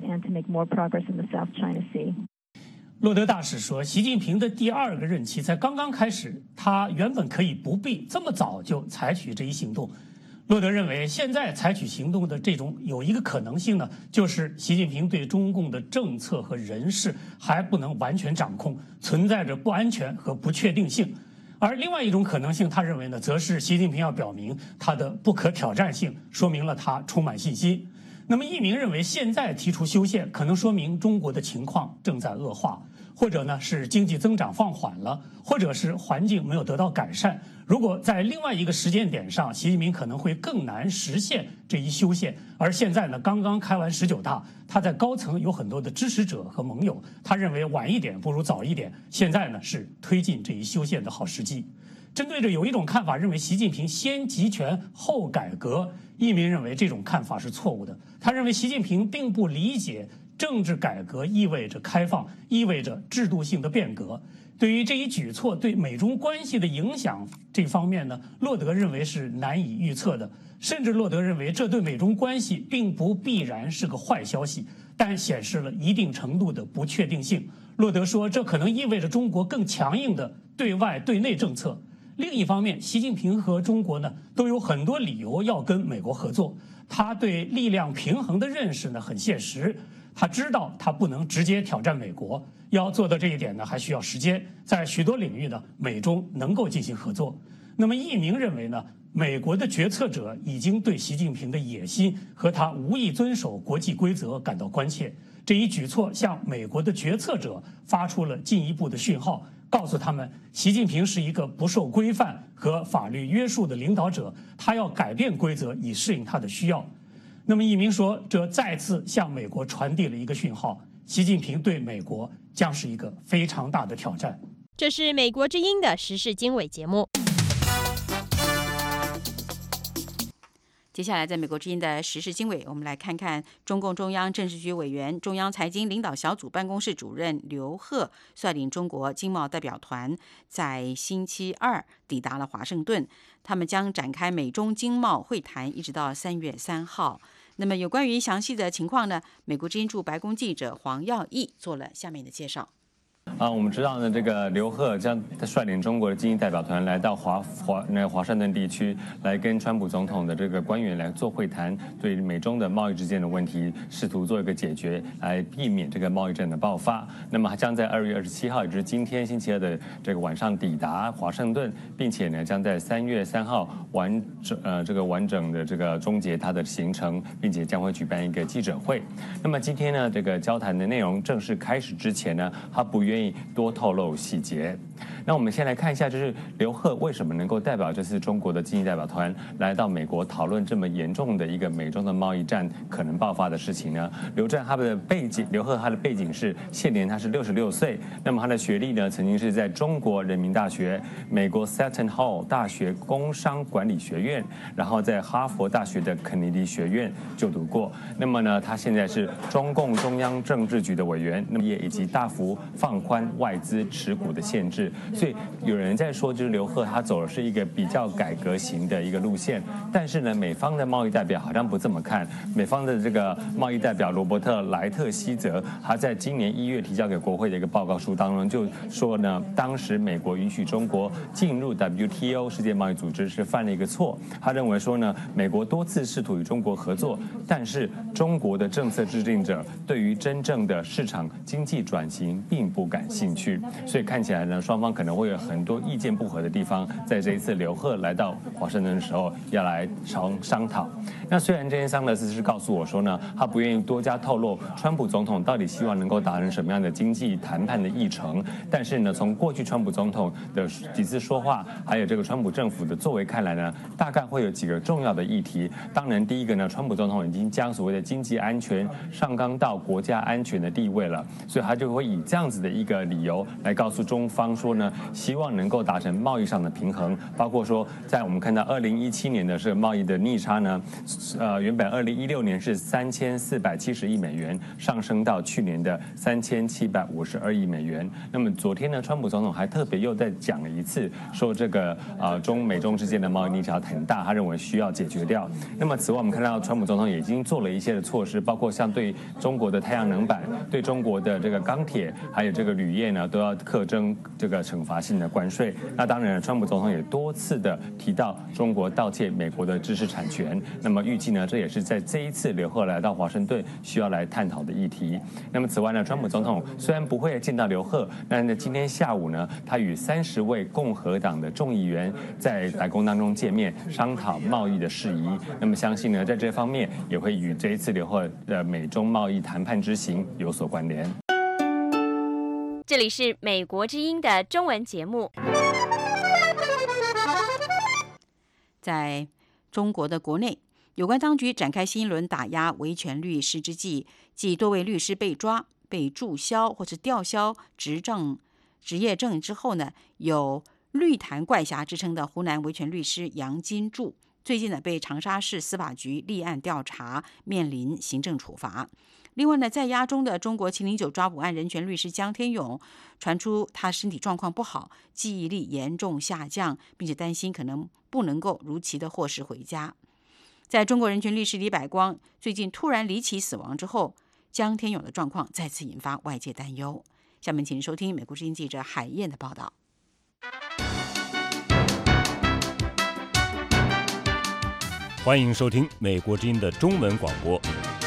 洛德大使说，习近平的第二个任期才刚刚开始，他原本可以不必这么早就采取这一行动。洛德认为，现在采取行动的这种有一个可能性呢，就是习近平对中共的政策和人事还不能完全掌控，存在着不安全和不确定性。而另外一种可能性，他认为呢，则是习近平要表明他的不可挑战性，说明了他充满信心。那么一鸣认为，现在提出修宪，可能说明中国的情况正在恶化，或者呢是经济增长放缓了，或者是环境没有得到改善。如果在另外一个时间点上，习近平可能会更难实现这一修宪。而现在呢，刚刚开完十九大，他在高层有很多的支持者和盟友，他认为晚一点不如早一点，现在呢是推进这一修宪的好时机。针对着有一种看法认为习近平先集权后改革，一鸣认为这种看法是错误的。他认为习近平并不理解政治改革意味着开放，意味着制度性的变革。对于这一举措对美中关系的影响这方面呢，洛德认为是难以预测的，甚至洛德认为这对美中关系并不必然是个坏消息，但显示了一定程度的不确定性。洛德说，这可能意味着中国更强硬的对外对内政策。另一方面，习近平和中国呢都有很多理由要跟美国合作，他对力量平衡的认识呢很现实，他知道他不能直接挑战美国，要做到这一点呢还需要时间，在许多领域呢美中能够进行合作。那么一鸣认为呢，美国的决策者已经对习近平的野心和他无意遵守国际规则感到关切，这一举措向美国的决策者发出了进一步的讯号，告诉他们，习近平是一个不受规范和法律约束的领导者，他要改变规则以适应他的需要。那么一鸣说，这再次向美国传递了一个讯号，习近平对美国将是一个非常大的挑战。 这是美国之音的时事经纬节目。 接下来，在美国之音的时事经纬，我们来看看中共中央政治局委员、中央财经领导小组办公室主任刘鹤率领中国经贸代表团在星期二抵达了华盛顿，他们将展开美中经贸会谈，一直到三月三号。那么，有关于详细的情况呢？美国之音驻白宫记者黄耀义做了下面的介绍。 啊，我们知道呢，这个刘鹤将率领中国的经济代表团来到华华那华盛顿地区，来跟川普总统的这个官员来做会谈，对美中的贸易之间的问题试图做一个解决，来避免这个贸易战的爆发。那么，将在二月二十七号，也就是今天星期二的这个晚上抵达华盛顿，并且呢，将在三月三号完整呃这个完整的这个终结他的行程，并且将会举办一个记者会。那么今天呢，这个交谈的内容正式开始之前呢，他不愿意多透露细节。那我们先来看一下，就是刘鹤为什么能够代表这次中国的经济代表团来到美国讨论这么严重的一个美中的贸易战可能爆发的事情呢？刘战他的背景，刘鹤他的背景是现年他是六十六岁，那么他的学历呢，曾经是在中国人民大学、美国 Seton Hall 大学工商管理学院，然后在哈佛大学的肯尼迪学院就读过。那么呢，他现在是中共中央政治局的委员，那么也以及大幅放宽外资持股的限制。所以有人在说，就是刘鹤他走的是一个比较改革型的一个路线，但是呢，美方的贸易代表好像不这么看。美方的这个贸易代表罗伯特莱特希泽，他在今年一月提交给国会的一个报告书当中就说呢，当时美国允许中国进入 W T O 世界贸易组织是犯了一个错。他认为说呢，美国多次试图与中国合作，但是中国的政策制定者对于真正的市场经济转型并不感兴趣，所以看起来呢，双方可能会有很多意见不合的地方，在这一次刘鹤来到华盛顿的时候要来商商讨。那虽然这些桑德斯是告诉我说呢，他不愿意多加透露川普总统到底希望能够达成什么样的经济谈判的议程，但是呢，从过去川普总统的几次说话，还有这个川普政府的作为看来呢，大概会有几个重要的议题。当然，第一个呢，川普总统已经将所谓的经济安全上纲到国家安全的地位了，所以他就会以这样子的一个理由来告诉中方说， 说呢，希望能够达成贸易上的平衡，包括说在我们看到二零一七年的这个贸易的逆差呢，呃，原本二零一六年是三千四百七十亿美元，上升到去年的三千七百五十二亿美元。那么昨天呢，川普总统还特别又再讲了一次，说这个呃中美中之间的贸易逆差很大，他认为需要解决掉。那么此外，我们看到川普总统也已经做了一些的措施，包括像对中国的太阳能板、对中国的这个钢铁还有这个铝业呢，都要课征这个惩罚性的关税。那当然，川普总统也多次的提到中国盗窃美国的知识产权。那么预计呢，这也是在这一次刘鹤来到华盛顿需要来探讨的议题。那么此外呢，川普总统虽然不会见到刘鹤，但是今天下午呢，他与三十位共和党的众议员在白宫当中见面，商讨贸易的事宜。那么相信呢，在这方面也会与这一次刘鹤的美中贸易谈判之行有所关联。 这里是美国之音的中文节目。 在中国的国内，有关当局展开新一轮打压维权律师之际，继多位律师被抓、被注销或者吊销执政职业证之后呢，有绿坛怪侠之称的湖南维权律师杨金柱，最近呢被长沙市司法局立案调查，面临行政处罚。另外呢，在押中的中国七零九抓捕案人权律师江天勇，传出他身体状况不好，记忆力严重下降，并且担心可能不能够如期的获释回家。在中国人权律师李百光最近突然离奇死亡之后，江天勇的状况再次引发外界担忧。下面请收听美国之音记者海燕的报道。 欢迎收听美国之音的中文广播。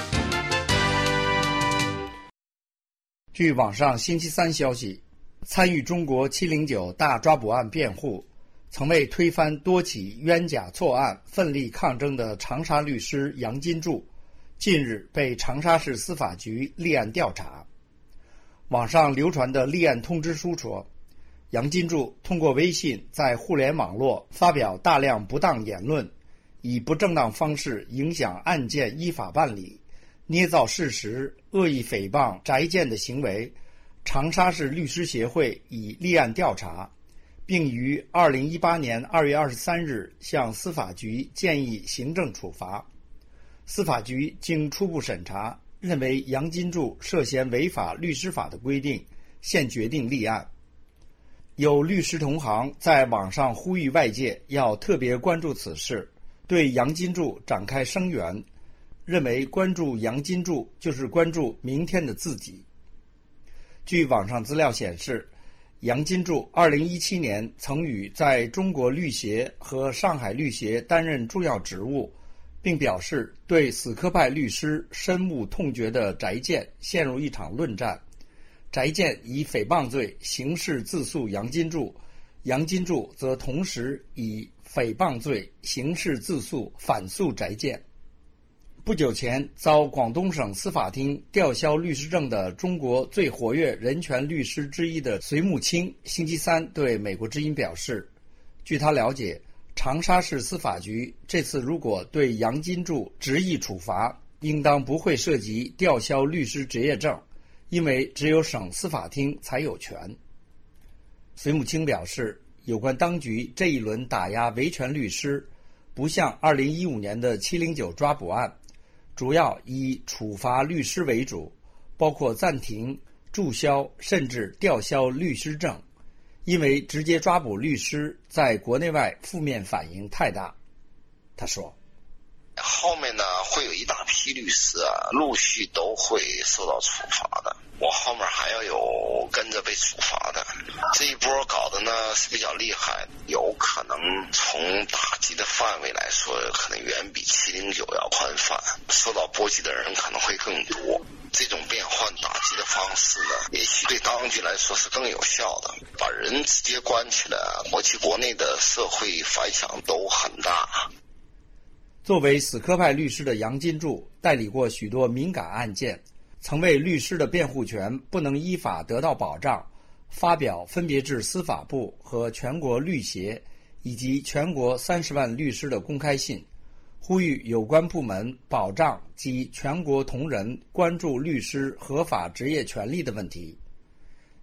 据网上星期三消息，参与中国七零九大抓捕案辩护，曾为推翻多起冤假错案奋力抗争的长沙律师杨金柱，近日被长沙市司法局立案调查。网上流传的立案通知书说，杨金柱通过微信在互联网络发表大量不当言论，以不正当方式影响案件依法办理，捏造事实、恶意诽谤翟建的行为，长沙市律师协会已立案调查，并于二零一八年二月二十三日向司法局建议行政处罚。司法局经初步审查，认为杨金柱涉嫌违法律师法的规定，现决定立案。有律师同行在网上呼吁外界要特别关注此事，对杨金柱展开声援，认为关注杨金柱就是关注明天的自己。据网上资料显示，杨金柱二零一七年曾与在中国律协和上海律协担任重要职务，并表示对死磕派律师深恶痛绝的翟建陷入一场论战。翟建以诽谤罪刑事自诉杨金柱，杨金柱则同时以诽谤罪刑事自诉反诉翟建。不久前遭广东省司法厅吊销律师证的中国最活跃人权律师之一的隋木清，星期三对美国之音表示，据他了解，长沙市司法局这次如果对杨金柱执意处罚，应当不会涉及吊销律师执业证，因为只有省司法厅才有权。隋木清表示，有关当局这一轮打压维权律师，不像二零一五年的七零九抓捕案，主要以处罚律师为主，包括暂停、注销甚至吊销律师证，因为直接抓捕律师在国内外负面反应太大。他说， 后面呢会有一大批律师啊，陆续都会受到处罚的，我后面还要有跟着被处罚的。这一波搞的呢是比较厉害，有可能从打击的范围来说，可能远比七零九要宽泛，受到波及的人可能会更多。这种变换打击的方式呢，也许对当局来说是更有效的。把人直接关起来，国际国内的社会反响都很大。 作为死磕派律师的杨金柱代理过许多敏感案件，曾为律师的辩护权不能依法得到保障，发表分别致司法部和全国律协以及全国三十万律师的公开信，呼吁有关部门保障及全国同仁关注律师合法职业权利的问题。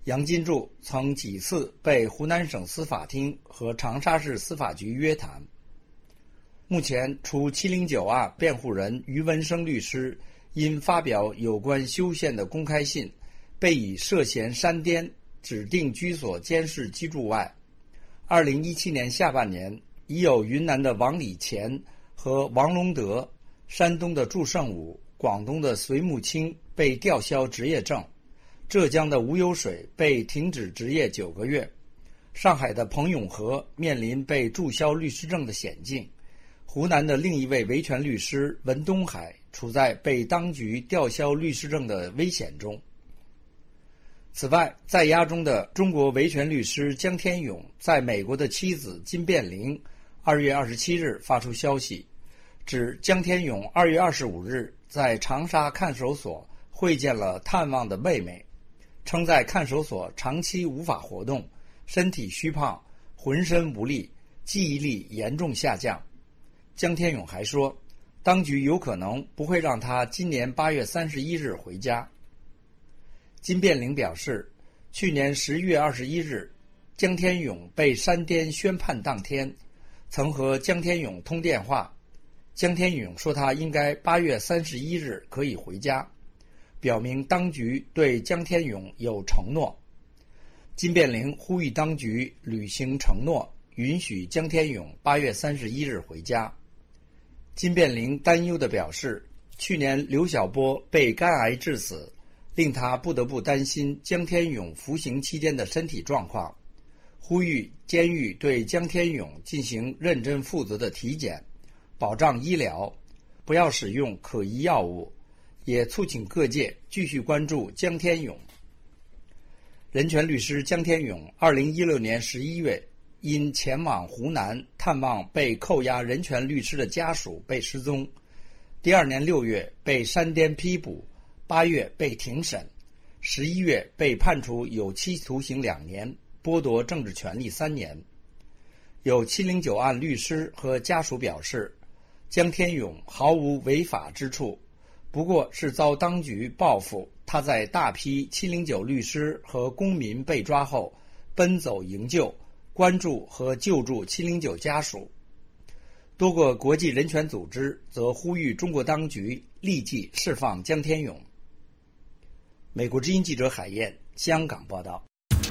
杨金柱曾几次被湖南省司法厅和长沙市司法局约谈。目前，除七零九案辩护人于文生律师因发表有关修宪的公开信，被以涉嫌煽颠指定居所监视居住外，二零一七年下半年，已有云南的王礼乾和王龙德、山东的祝胜武、广东的隋木清被吊销执业证，浙江的吴有水被停止执业九个月，上海的彭永和面临被注销律师证的险境，湖南的另一位维权律师文东海处在被当局吊销律师证的危险中。此外，在押中的中国维权律师江天勇在美国的妻子金变玲二月二十七日发出消息，指江天勇二月二十五日在长沙看守所会见了探望的妹妹，称在看守所长期无法活动，身体虚胖，浑身无力，记忆力严重下降。江天勇还说，当局有可能不会让他今年八月三十一日回家。金变玲表示，去年十月二十一日，江天勇被煽颠宣判当天，曾和江天勇通电话。江天勇说他应该八月三十一日可以回家，表明当局对江天勇有承诺。金变玲呼吁当局履行承诺，允许江天勇八月三十一日回家。金变玲担忧地表示，去年刘晓波被肝癌致死，令他不得不担心江天勇服刑期间的身体状况，呼吁监狱对江天勇进行认真负责的体检，保障医疗，不要使用可疑药物，也促请各界继续关注江天勇。人权律师江天勇二零一六年十一月因前往湖南探望被扣押人权律师的家属被失踪，第二年六月被煽颠批捕，八月被庭审，十一月被判处有期徒刑两年，剥夺政治权利三年。有七零九案律师和家属表示，江天勇毫无违法之处，不过是遭当局报复。他在大批七零九律师和公民被抓后，奔走营救，关注和救助七零九家属。多个国际人权组织则呼吁中国当局立即释放江天勇。美国之音记者海燕，香港报道。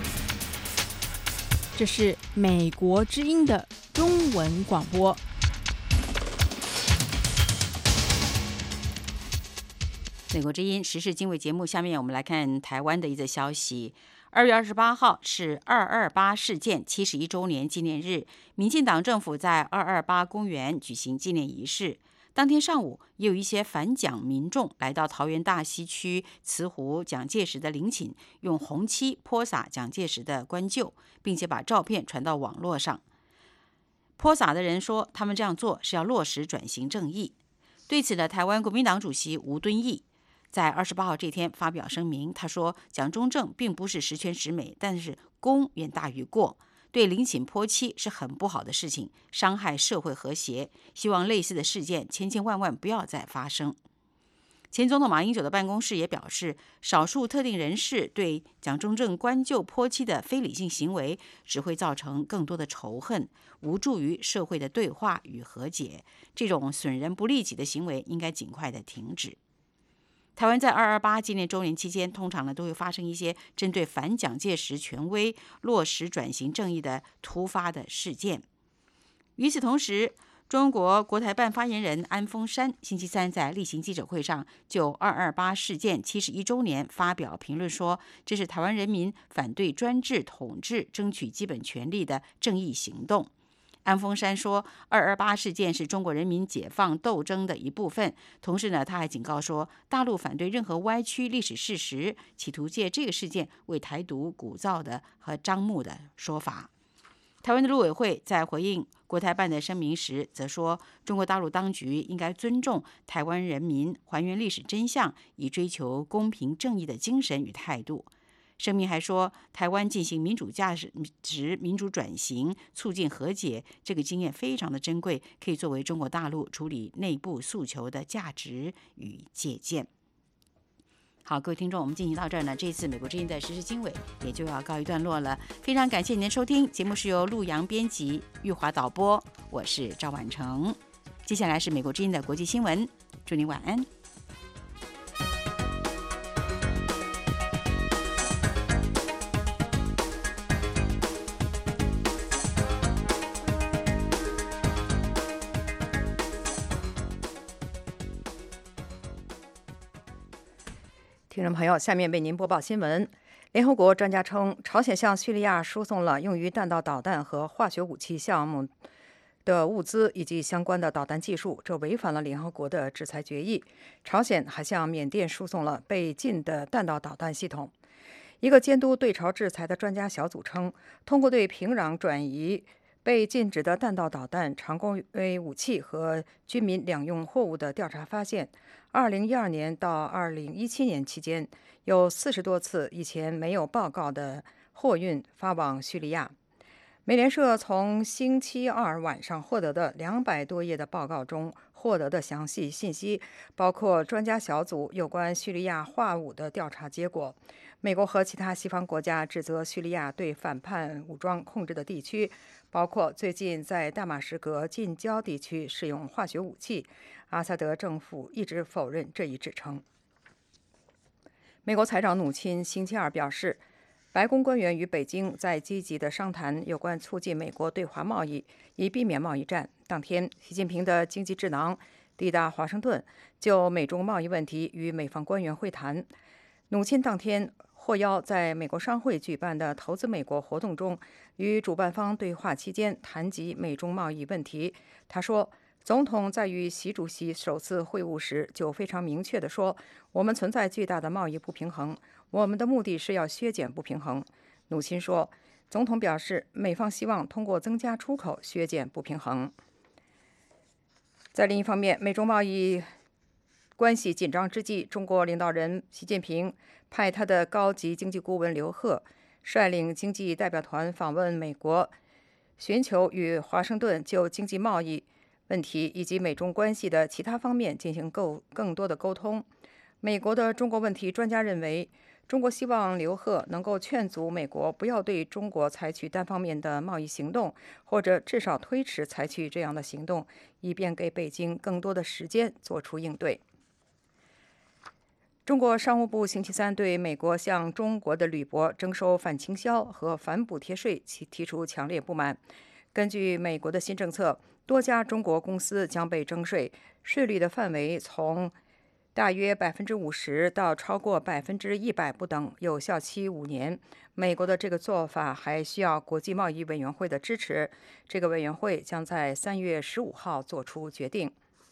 这是美国之音的中文广播。 美国之音时事经纬节目，下面我们来看台湾的一则消息。二月二十八号是二二八事件七十一周年纪念日，民进党政府在二二八公园举行纪念仪式。当天上午，也有一些反蒋民众来到桃园大溪区慈湖蒋介石的陵寝，用红漆泼洒蒋介石的棺柩，并且把照片传到网络上。泼洒的人说，他们这样做是要落实转型正义。对此呢，台湾国民党主席吴敦义在二十八号这天发表声明，他说蒋中正并不是十全十美，但是功远大于过，对陵寝泼漆是很不好的事情，伤害社会和谐，希望类似的事件千千万万不要再发生。前总统马英九的办公室也表示，少数特定人士对蒋中正棺柩泼漆的非理性行为只会造成更多的仇恨，无助于社会的对话与和解，这种损人不利己的行为应该尽快的停止。台湾在二二八纪念周年期间，通常呢都会发生一些针对反蒋介石权威、落实转型正义的突发的事件。与此同时，中国国台办发言人安峰山星期三在例行记者会上就二二八事件七十一周年发表评论说，这是台湾人民反对专制统治、争取基本权利的正义行动。安峰山说，二二八事件是中国人民解放斗争的一部分。同时呢，他还警告说，大陆反对任何歪曲历史事实，企图借这个事件为台独鼓噪的和张目的说法。台湾的陆委会在回应国台办的声明时，则说，中国大陆当局应该尊重台湾人民还原历史真相，以追求公平正义的精神与态度。声明还说，台湾进行民主价值、民主转型，促进和解，这个经验非常的珍贵，可以作为中国大陆处理内部诉求的价值与借鉴。 好，各位听众，我们进行到这儿呢，这一次美国之音的时事经纬也就要告一段落了。非常感谢您的收听，节目是由陆阳编辑、玉华导播，我是赵婉成。接下来是美国之音的国际新闻，祝您晚安。 听众朋友，下面为您播报新闻。联合国专家称，朝鲜向叙利亚输送了用于弹道导弹和化学武器项目的物资以及相关的导弹技术，这违反了联合国的制裁决议。朝鲜还向缅甸输送了被禁的弹道导弹系统。一个监督对朝制裁的专家小组称，通过对平壤转移被禁止的弹道导弹、常规武器和军民两用货物的调查发现，二零一二年到二零一七年期间，有四十多次以前没有报告的货运发往叙利亚。美联社从星期二晚上获得的两百多页的报告中获得的详细信息，包括专家小组有关叙利亚化武的调查结果。美国和其他西方国家指责叙利亚对反叛武装控制的地区，包括最近在大马士革近郊地区使用化学武器。阿萨德政府一直否认这一指称。美国财长努钦星期二表示，白宫官员与北京在积极地商谈有关促进美国对华贸易，以避免贸易战。当天，习近平的经济智囊抵达华盛顿，就美中贸易问题与美方官员会谈。努钦当天获邀在美国商会举办的投资美国活动中，与主办方对话期间谈及美中贸易问题。他说，总统在与习主席首次会晤时就非常明确地说，我们存在巨大的贸易不平衡，我们的目的是要削减不平衡。努钦说，总统表示，美方希望通过增加出口削减不平衡。在另一方面，美中贸易关系紧张之际，中国领导人习近平派他的高级经济顾问刘鹤率领经济代表团访问美国，寻求与华盛顿就经济贸易问题以及美中关系的其他方面进行更更多的沟通。美国的中国问题专家认为，中国希望刘鹤能够劝阻美国不要对中国采取单方面的贸易行动，或者至少推迟采取这样的行动，以便给北京更多的时间做出应对。中国商务部星期三对美国向中国的铝箔征收反倾销和反补贴税提出强烈不满。根据美国的新政策，多家中国公司将被征税，税率的范围从大约百分之五十到超过百分之一百不等，有效期五年。美国的这个做法还需要国际贸易委员会的支持，这个委员会将在三月十五号做出决定。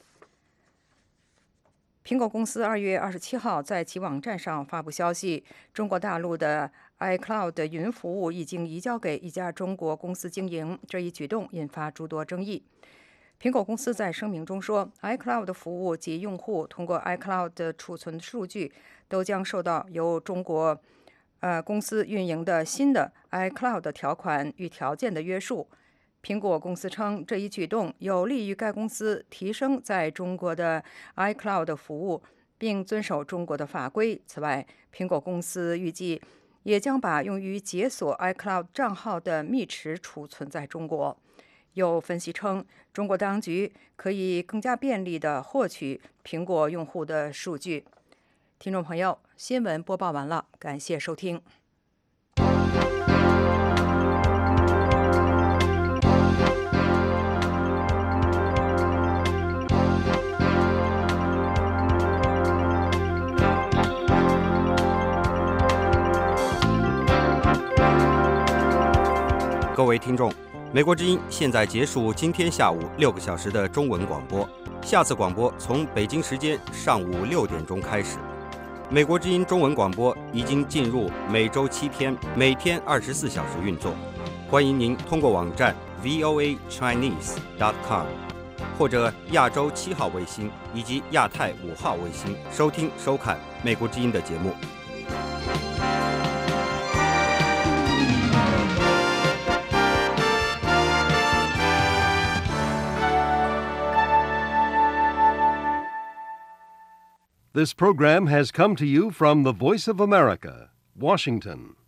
苹果公司二月二十七号在其网站上发布消息，中国大陆的 iCloud 云服务已经移交给一家中国公司经营，这一举动引发诸多争议。苹果公司在声明中说 ，iCloud 服务及用户通过 iCloud 储存数据都将受到由中国呃公司运营的新的 iCloud 条款与条件的约束。苹果公司称，这一举动有利于该公司提升在中国的 iCloud 服务，并遵守中国的法规。此外，苹果公司预计也将把用于解锁 iCloud 账号的密匙储存在中国。有分析称，中国当局可以更加便利地获取苹果用户的数据。听众朋友，新闻播报完了，感谢收听。 各位听众，美国之音现在结束今天下午六个小时的中文广播，下次广播从北京时间上午六点钟开始。美国之音中文广播已经进入每周七天，每天二十四小时运作。欢迎您通过网站 v o a chinese dot com 或者亚洲七号卫星以及亚太五号卫星收听收看美国之音的节目。 This program has come to you from the Voice of America, Washington.